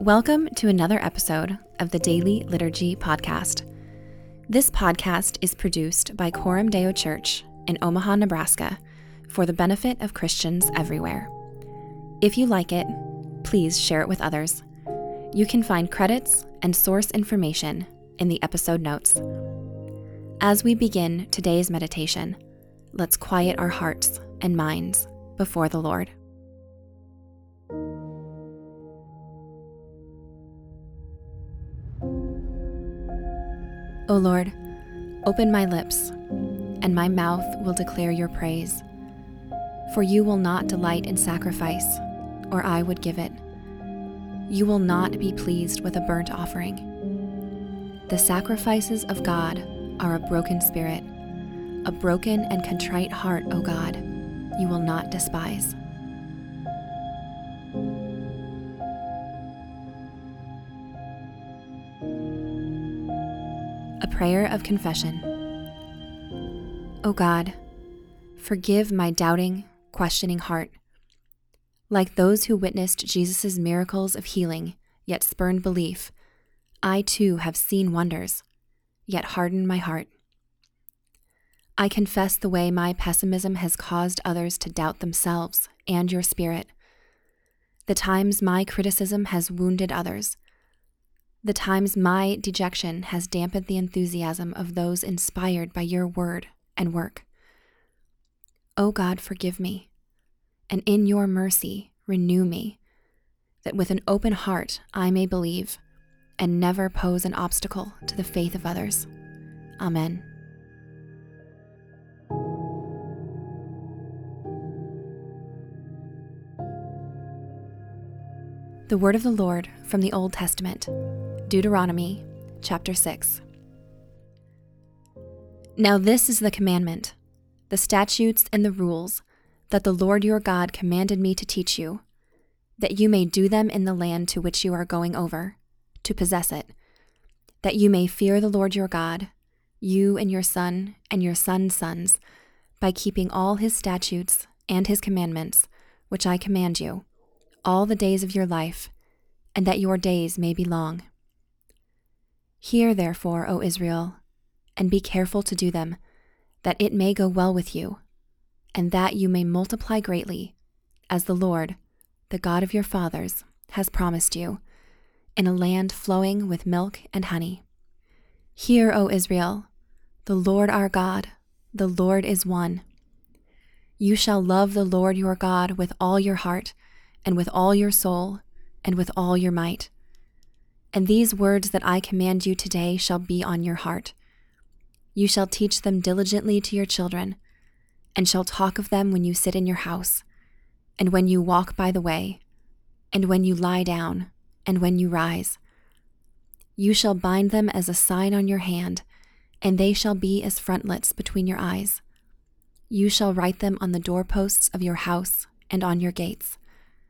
Welcome to another episode of the Daily Liturgy Podcast. This podcast is produced by Coram Deo Church in Omaha, Nebraska, for the benefit of Christians everywhere. If you like it, please share it with others. You can find credits and source information in the episode notes. As we begin today's meditation, let's quiet our hearts and minds before the Lord. O Lord, open my lips, and my mouth will declare your praise. For you will not delight in sacrifice, or I would give it. You will not be pleased with a burnt offering. The sacrifices of God are a broken spirit. A broken and contrite heart, O God, you will not despise. A prayer of confession. O God, forgive my doubting, questioning heart. Like those who witnessed Jesus' miracles of healing, yet spurned belief, I too have seen wonders, yet hardened my heart. I confess the way my pessimism has caused others to doubt themselves and your Spirit, the times my criticism has wounded others, the times my dejection has dampened the enthusiasm of those inspired by your word and work. O God, forgive me, and in your mercy renew me, that with an open heart I may believe and never pose an obstacle to the faith of others. Amen. The word of the Lord from the Old Testament, Deuteronomy chapter 6. Now this is the commandment, the statutes and the rules that the Lord your God commanded me to teach you, that you may do them in the land to which you are going over, to possess it, that you may fear the Lord your God, you and your son and your son's sons, by keeping all his statutes and his commandments, which I command you, all the days of your life, and that your days may be long. Hear therefore, O Israel, and be careful to do them, that it may go well with you, and that you may multiply greatly, as the Lord, the God of your fathers, has promised you, in a land flowing with milk and honey. Hear, O Israel, the Lord our God, the Lord is one. You shall love the Lord your God with all your heart, and with all your soul, and with all your might. And these words that I command you today shall be on your heart. You shall teach them diligently to your children, and shall talk of them when you sit in your house, and when you walk by the way, and when you lie down, and when you rise. You shall bind them as a sign on your hand, and they shall be as frontlets between your eyes. You shall write them on the doorposts of your house and on your gates.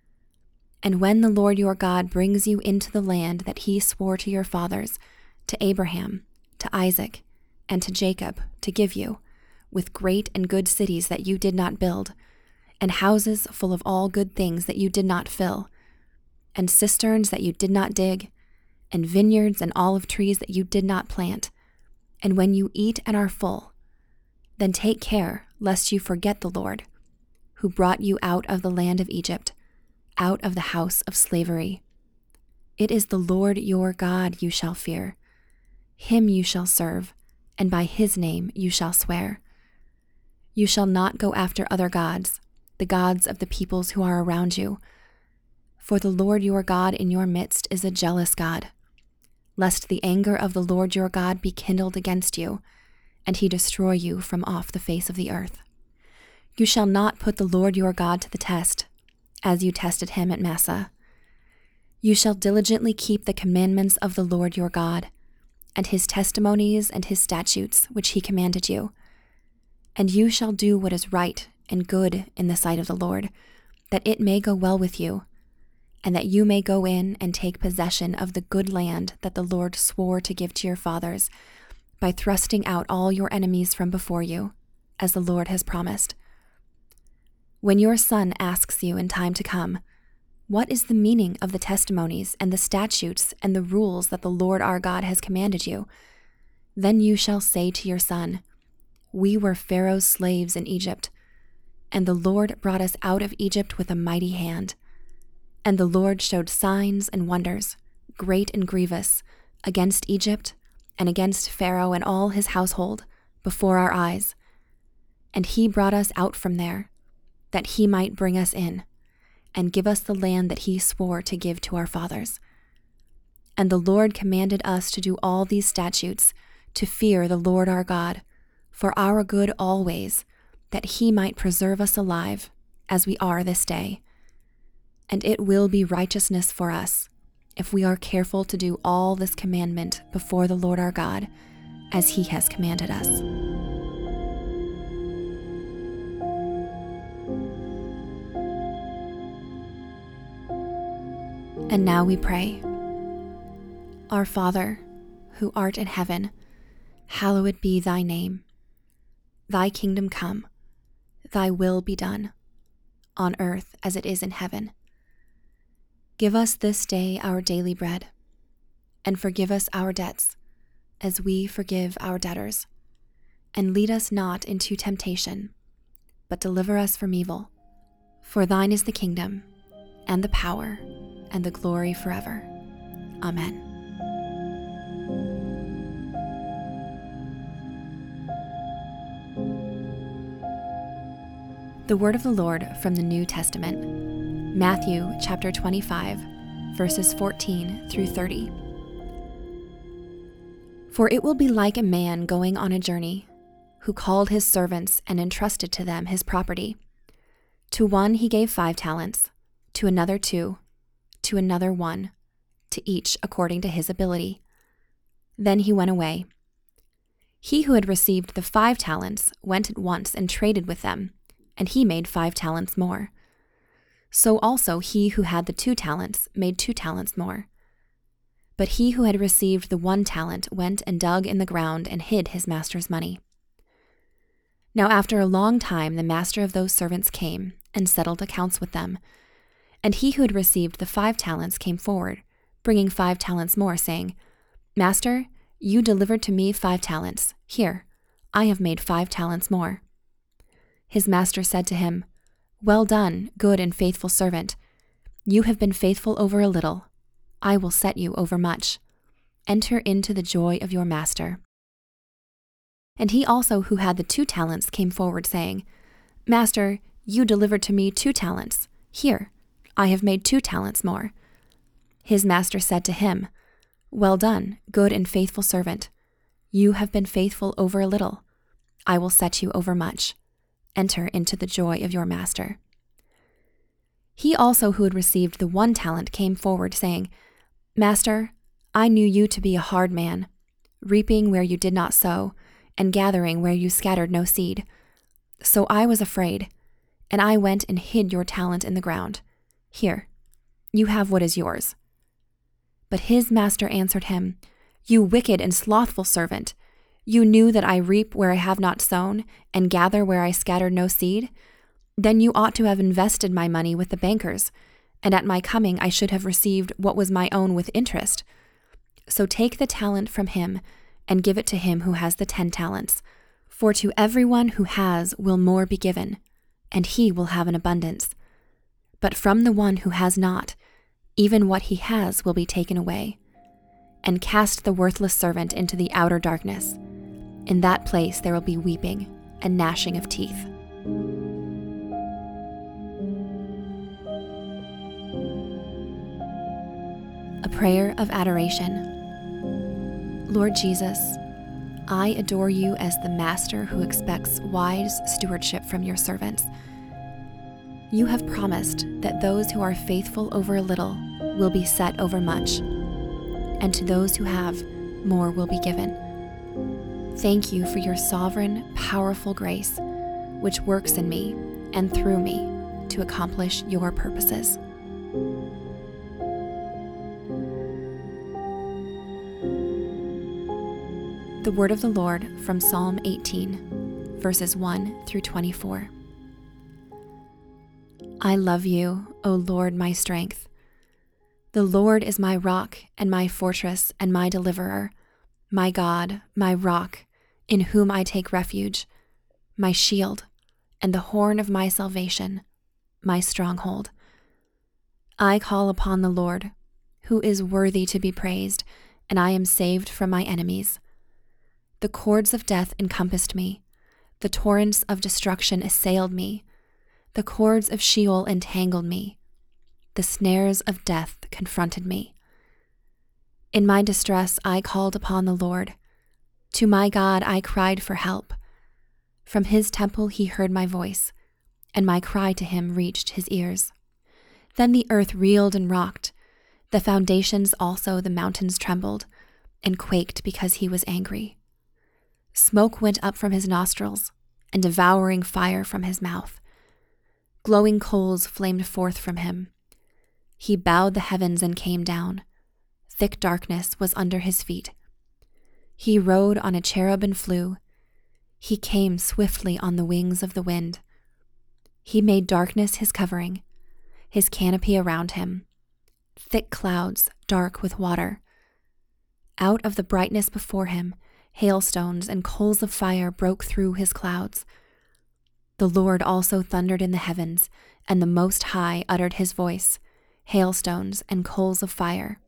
And when the Lord your God brings you into the land that he swore to your fathers, to Abraham, to Isaac, and to Jacob, to give you, with great and good cities that you did not build, and houses full of all good things that you did not fill, and cisterns that you did not dig, and vineyards and olive trees that you did not plant, and when you eat and are full, then take care lest you forget the Lord, who brought you out of the land of Egypt, out of the house of slavery. It is the Lord your God you shall fear. Him you shall serve, and by his name you shall swear. You shall not go after other gods, the gods of the peoples who are around you. For the Lord your God in your midst is a jealous God, lest the anger of the Lord your God be kindled against you, and he destroy you from off the face of the earth. You shall not put the Lord your God to the test, as you tested him at Massah. You shall diligently keep the commandments of the Lord your God, and his testimonies and his statutes which he commanded you. And you shall do what is right and good in the sight of the Lord, that it may go well with you, and that you may go in and take possession of the good land that the Lord swore to give to your fathers, by thrusting out all your enemies from before you, as the Lord has promised. When your son asks you in time to come, What is the meaning of the testimonies and the statutes and the rules that the Lord our God has commanded you? Then you shall say to your son, We were Pharaoh's slaves in Egypt, and the Lord brought us out of Egypt with a mighty hand. And the Lord showed signs and wonders, great and grievous, against Egypt and against Pharaoh and all his household, before our eyes. And he brought us out from there, that he might bring us in, and give us the land that he swore to give to our fathers. And the Lord commanded us to do all these statutes, to fear the Lord our God, for our good always, that he might preserve us alive, as we are this day. And it will be righteousness for us, if we are careful to do all this commandment before the Lord our God, as he has commanded us. And now we pray. Our Father, who art in heaven, hallowed be thy name. Thy kingdom come, thy will be done, on earth as it is in heaven. Give us this day our daily bread, and forgive us our debts, as we forgive our debtors. And lead us not into temptation, but deliver us from evil. For thine is the kingdom, and the power, and the glory forever. Amen. The word of the Lord from the New Testament, Matthew chapter 25, verses 14 through 30. For it will be like a man going on a journey, who called his servants and entrusted to them his property. To one he gave 5 talents, to another 2, to another 1, to each according to his ability. Then he went away. He who had received the 5 talents went at once and traded with them, and he made 5 talents more. So also he who had the 2 talents made 2 talents more. But he who had received the 1 talent went and dug in the ground and hid his master's money. Now after a long time the master of those servants came and settled accounts with them. And he who had received the 5 talents came forward, bringing 5 talents more, saying, Master, you delivered to me 5 talents. Here, I have made 5 talents more. His master said to him, Well done, good and faithful servant. You have been faithful over a little. I will set you over much. Enter into the joy of your master. And he also who had the 2 talents came forward, saying, Master, you delivered to me 2 talents. Here, I have made 2 talents more. His master said to him, Well done, good and faithful servant. You have been faithful over a little. I will set you over much. Enter into the joy of your master. He also who had received the 1 talent came forward, saying, Master, I knew you to be a hard man, reaping where you did not sow, and gathering where you scattered no seed. So I was afraid, and I went and hid your talent in the ground. Here, you have what is yours. But his master answered him, You wicked and slothful servant, you knew that I reap where I have not sown, and gather where I scattered no seed? Then you ought to have invested my money with the bankers, and at my coming I should have received what was my own with interest. So take the talent from him, and give it to him who has the 10 talents. For to everyone who has will more be given, and he will have an abundance. But from the one who has not, even what he has will be taken away. And cast the worthless servant into the outer darkness. In that place there will be weeping and gnashing of teeth. A prayer of adoration. Lord Jesus, I adore you as the master who expects wise stewardship from your servants. You have promised that those who are faithful over a little will be set over much, and to those who have, more will be given. Thank you for your sovereign, powerful grace, which works in me and through me to accomplish your purposes. The word of the Lord from Psalm 18, verses 1 through 24. I love you, O Lord, my strength. The Lord is my rock and my fortress and my deliverer, my God, my rock, in whom I take refuge, my shield and the horn of my salvation, my stronghold. I call upon the Lord, who is worthy to be praised, and I am saved from my enemies. The cords of death encompassed me. The torrents of destruction assailed me. The cords of Sheol entangled me. The snares of death confronted me. In my distress, I called upon the Lord. To my God, I cried for help. From his temple, he heard my voice, and my cry to him reached his ears. Then the earth reeled and rocked. The foundations also, the mountains trembled and quaked because he was angry. Smoke went up from his nostrils and devouring fire from his mouth. Glowing coals flamed forth from him. He bowed the heavens and came down. Thick darkness was under his feet. He rode on a cherub and flew. He came swiftly on the wings of the wind. He made darkness his covering, his canopy around him, thick clouds dark with water. Out of the brightness before him, hailstones and coals of fire broke through his clouds. The Lord also thundered in the heavens, and the Most High uttered his voice, hailstones and coals of fire.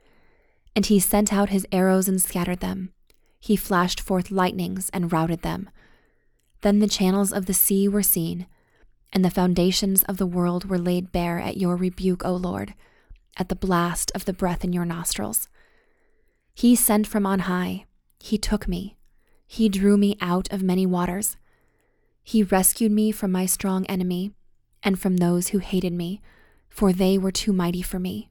And he sent out his arrows and scattered them. He flashed forth lightnings and routed them. Then the channels of the sea were seen, and the foundations of the world were laid bare at your rebuke, O Lord, at the blast of the breath in your nostrils. He sent from on high. He took me. He drew me out of many waters. He rescued me from my strong enemy and from those who hated me, for they were too mighty for me.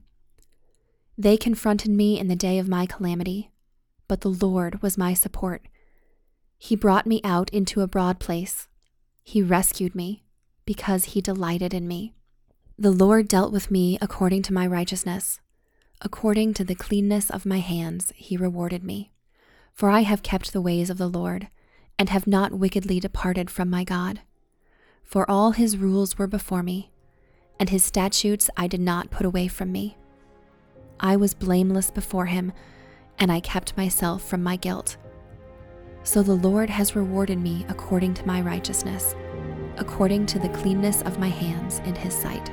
They confronted me in the day of my calamity, but the Lord was my support. He brought me out into a broad place. He rescued me because he delighted in me. The Lord dealt with me according to my righteousness. According to the cleanness of my hands, he rewarded me. For I have kept the ways of the Lord, and have not wickedly departed from my God. For all his rules were before me, and his statutes I did not put away from me. I was blameless before him, and I kept myself from my guilt. So the Lord has rewarded me according to my righteousness, according to the cleanness of my hands in his sight.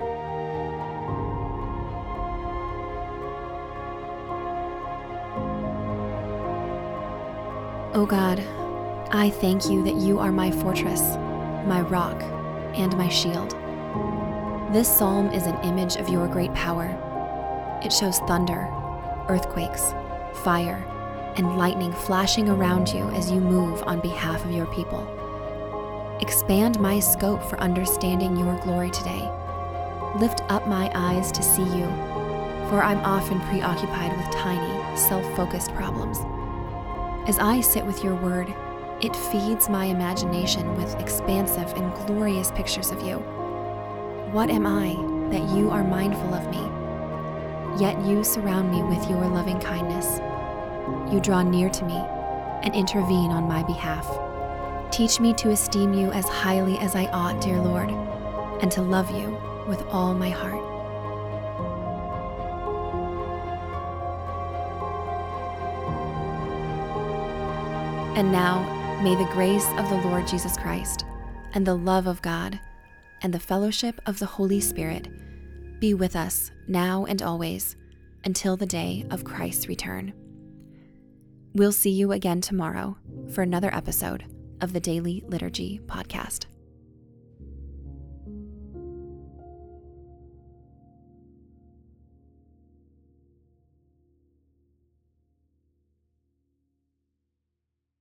O God, I thank you that you are my fortress, my rock, and my shield. This psalm is an image of your great power. It shows thunder, earthquakes, fire, and lightning flashing around you as you move on behalf of your people. Expand my scope for understanding your glory today. Lift up my eyes to see you, for I'm often preoccupied with tiny, self-focused problems. As I sit with your word, it feeds my imagination with expansive and glorious pictures of you. What am I that you are mindful of me? Yet you surround me with your loving kindness. You draw near to me and intervene on my behalf. Teach me to esteem you as highly as I ought, dear Lord, and to love you with all my heart. And now, may the grace of the Lord Jesus Christ, and the love of God, and the fellowship of the Holy Spirit be with us now and always, until the day of Christ's return. We'll see you again tomorrow for another episode of the Daily Liturgy Podcast.